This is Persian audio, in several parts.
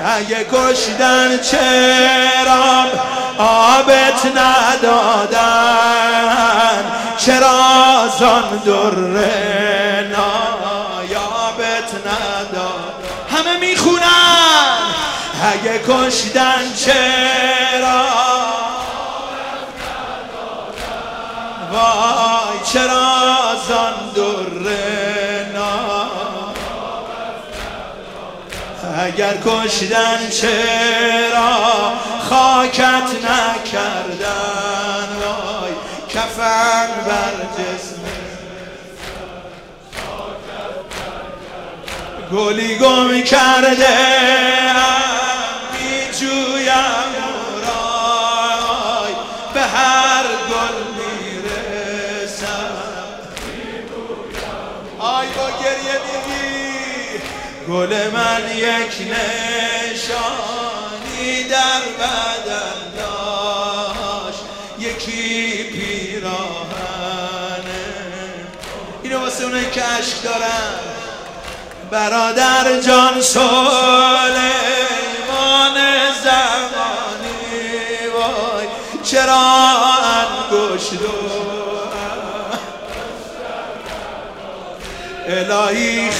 اگه کشتن چرا آبت ندادن، چرا زان دره نایابت ندادن. همه میخونن اگه کشتن چرا، وای چرا زان دره نایابت، اگر کشتن چرا خاکت نکردن، وای کفن بر جسم گلی گم کرده می جویم رای، به هر گل میرسم آی با گریه میگی گل من یک نشانی در بدن داشت، یکی پیراهنه. اینو واسه اونایی که عشق دارن. برادر جان سلیمان زمانی، وای چرا انگشت الهی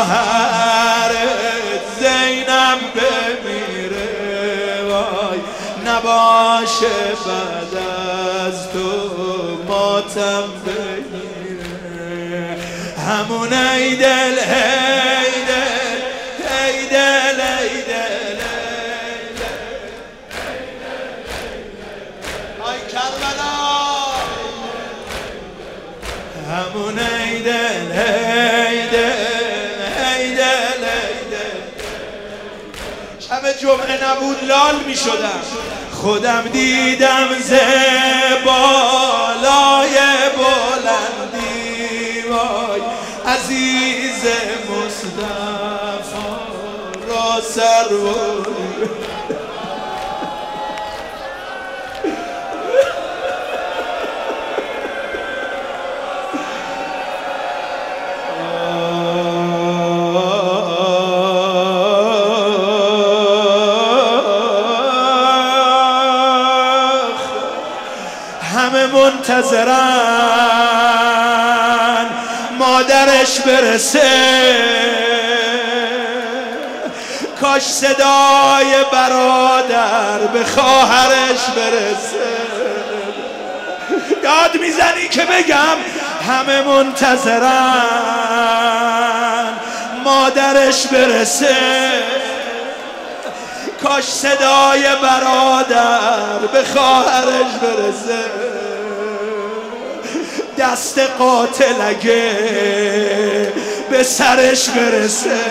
خواهرت زینب بمیره، وای نباشه بعد از تو ماتم بگیره. همون ای دل ای دل ای دل ای دل ای کربلا، همون ای دل ای دل ای دل ای دل. شب جمعه نبود لال می شدم، خودم دیدم ز بالای بلندی، وای عزیز مصطفی را سروری. همه منتظرن مادرش برسه، کاش صدای برادر به خواهرش برسه. یاد میزنی که بگم همه منتظرن مادرش برسه، کاش صدای برادر به خواهرش برسه. دست قاتل اگه به سرش برسه،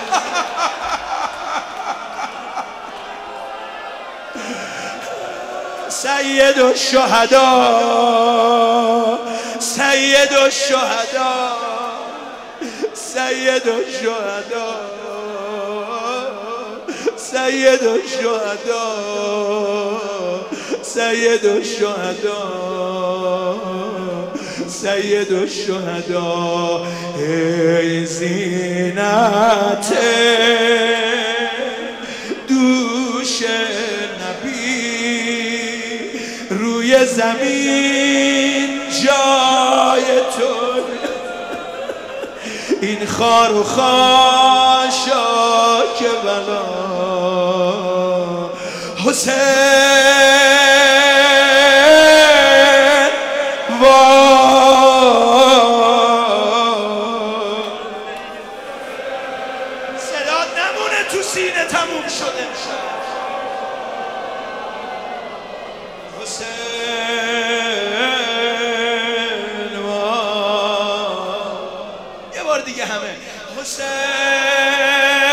سید الشهدا سید الشهدا سید الشهدا سید الشهدا سید الشهدا سید الشهدا. ای زینت دوش نبی، روی زمین جای تو، این خار و خاشاک بلا حسین صدات نمونه تو سینه تموم شده حسین یه بار دیگه همه حسین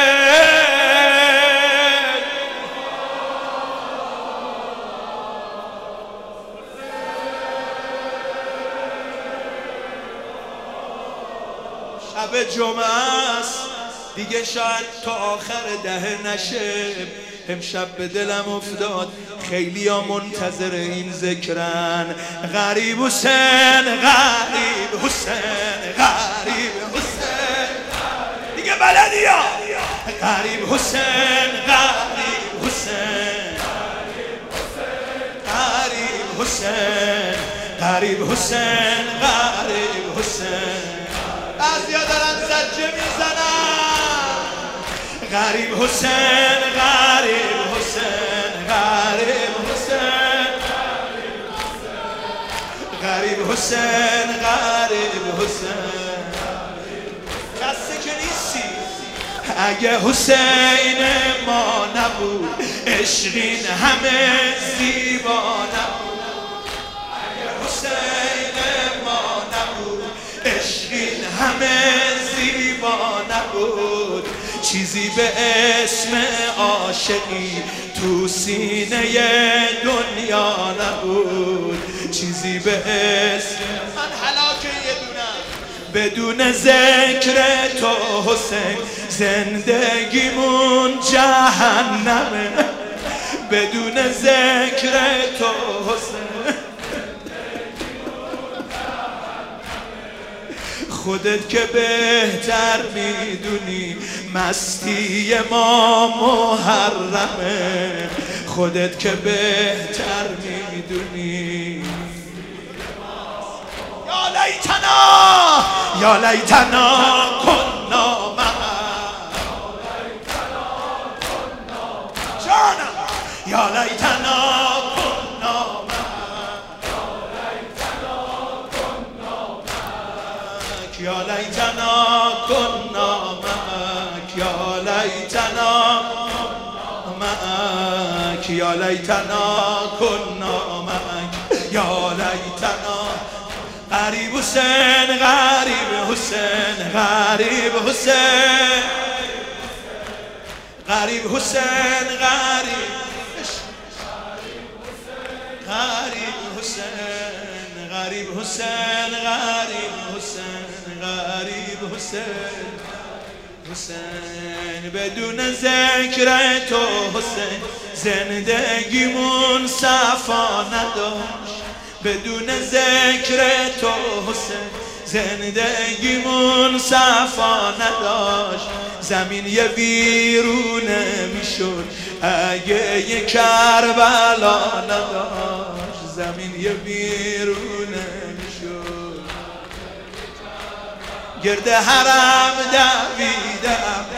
شب جمعه است دیگه، شاید تا آخر دهه نشه. امشب به دلم افتاد خیلی ها منتظر این ذکرن. غریب حسین غریب حسین غریب حسین دیگه بلدی ها. غریب حسین غریب غریب حسین غریب حسین. بعضیا دارن زجه میزنن غریب حسین غریب حسین غریب حسین غریب حسین غریب حسین. خسته که نیستی اگه حسین ما نبود عشقین همه زیبا نبود. اگه حسین ما نبود عشقین همه زیبا نبود. چیزی به اسم عاشقی تو سینه دنیا نبود. چیزی به اسم من هلاک یه دونم بدون ذکر تو حسین زندگیمون جهنمه. بدون ذکر تو حسین خودت که بهتر میدونی مستی ما محرمه. خودت که بهتر میدونی. یا لیتنا یا لیتنا کنا جانم یا لیتنا کنا یا لیتنا کنا معک یا لیتنا معک یا لیتنا کنا معک یا لیتنا. غریب حسین غریب حسین غریب حسین غریب حسین غریب غریب حسین غریب حسین غریب حسین غریب حسین حسین. بدون ذکر تو حسین زندگیمون صفا نداشت. بدون ذکر تو حسین زندگیمون صفا نداشت. زمین یه ویرونه میشد اگه یه کربلا نداشت. زمین یه ویرونه میشد. گرد حرم دویدم